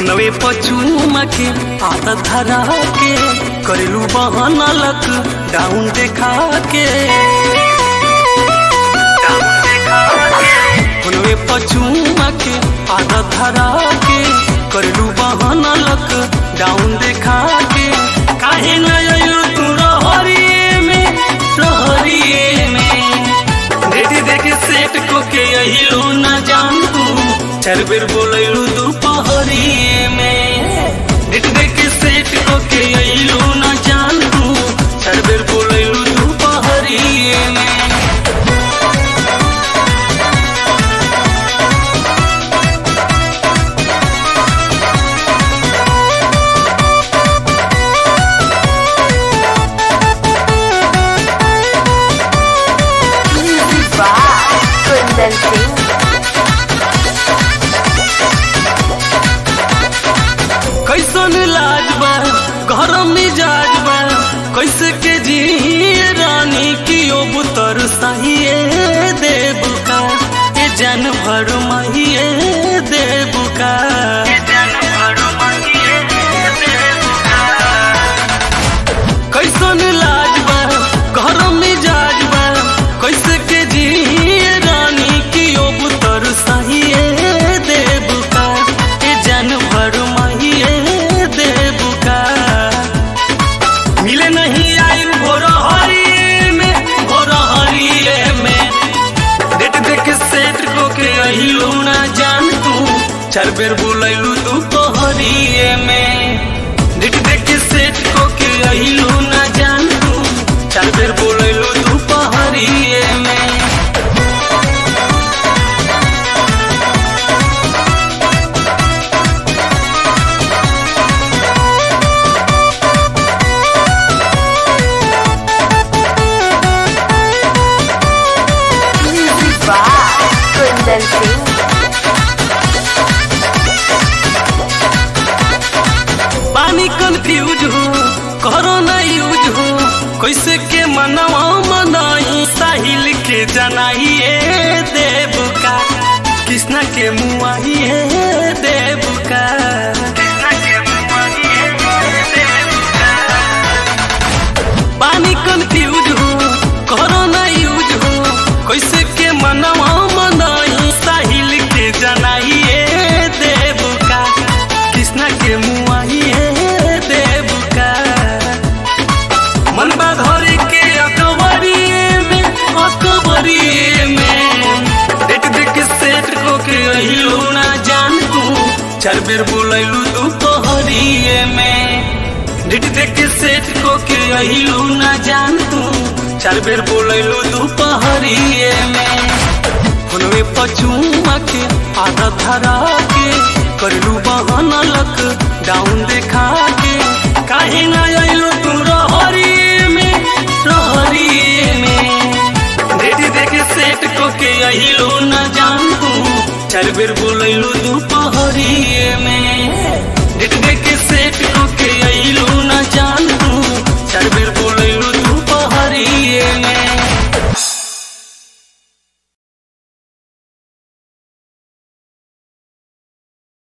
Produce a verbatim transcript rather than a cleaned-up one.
फोनवे पचूमा के आदत धरा के करेलू बहाना लक डाउन देखा के फोनवे पचूमा के आदत धरा के करेलू बहाना लक डाउन देखा के काहे न आइलू तू रहरिये में रहरिये में डेटी देखे सेट को के अहिलू न जान तू चार बेर बोलैलू दोपहरिये में डेट देखे सेट को के अइलू न जान तू चार बेर बोलैलू दोपहरिये में कैसन लाज बा घर मिजाज बा कैसे के जी रानी की ओ बुतर सहिए देबुका ए जान भर महिए देबुका कैसन लाज बा घर मिजाज बा कैसे के जी रानी की ओ बुतर सहिए देबुका ए जान भर महिए देबुका मिले नहीं आई भोर हरिये में भोर हरिये में डेट देख सेट को के अहिलू ना जान तू चार बेर बोलैलू दोपहरिये में डेट देख सेट को के अहिलू ना जान तू चार बेर बोलैलू दोपहरिये में पानी कंफ्यूज हो करो ना यूज हो कैसे के मनवा मनाई साहिल के जनाइए देबुका कृष्णा के मुआइए देबुका पानी कंफ्यूज हो करो ना यूज हो कैसे के मनवा मनाई साहिल के जनाइए देबुका कृष्णा के मुआइए देबुका मनबा धरी के अकबरिये में अकबरिये में डेट देख सेट को के अहिलू ना जान तू चार बेर बोलैलू दोपहरिये में डेट देख सेट को के अहिलू ना जान तू चार बेर बोलैलू दोपहरिये में फोनवे पचूमा के आदत धरा के करलू बहाना लक डाउन देखा के काहे न आइलू तू रहरिये में रहरिये में डेटी देखे सेट को के अहिलू न जान तू चार बेर बोलैलू दोपहरिये में।